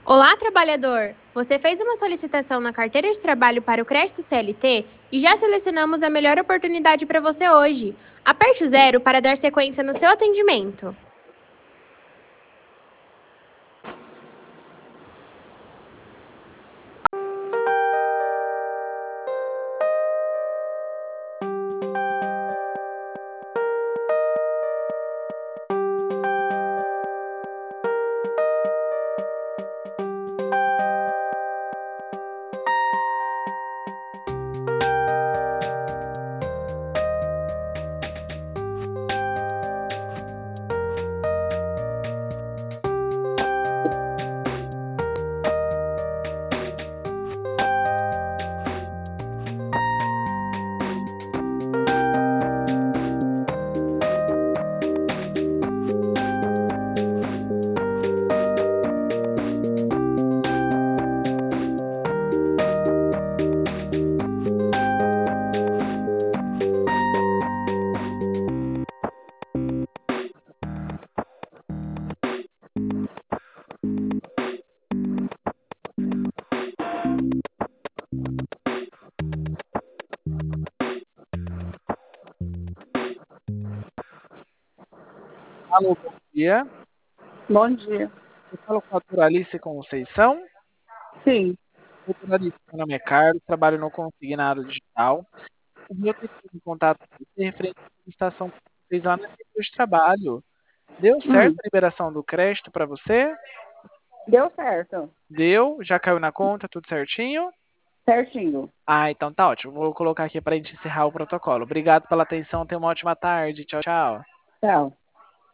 Olá, trabalhador! Você fez uma solicitação na carteira de trabalho para o crédito CLT e já selecionamos a melhor oportunidade para você hoje. Aperte o 0 para dar sequência no seu atendimento. Alô, bom dia. Bom dia. Eu falo com a doutora Alice Conceição. Sim. Doutora Alice, meu nome é Carlos, trabalho no Consignado Digital. O meu tempo de contato com você referente à solicitação que você fez lá na carteira de trabalho. Deu certo a liberação do crédito para você? Deu certo. Deu? Já caiu na conta, tudo certinho? Certinho. Ah, então tá ótimo. Vou colocar aqui para a gente encerrar o protocolo. Obrigado pela atenção, tenha uma ótima tarde. Tchau, tchau. Tchau.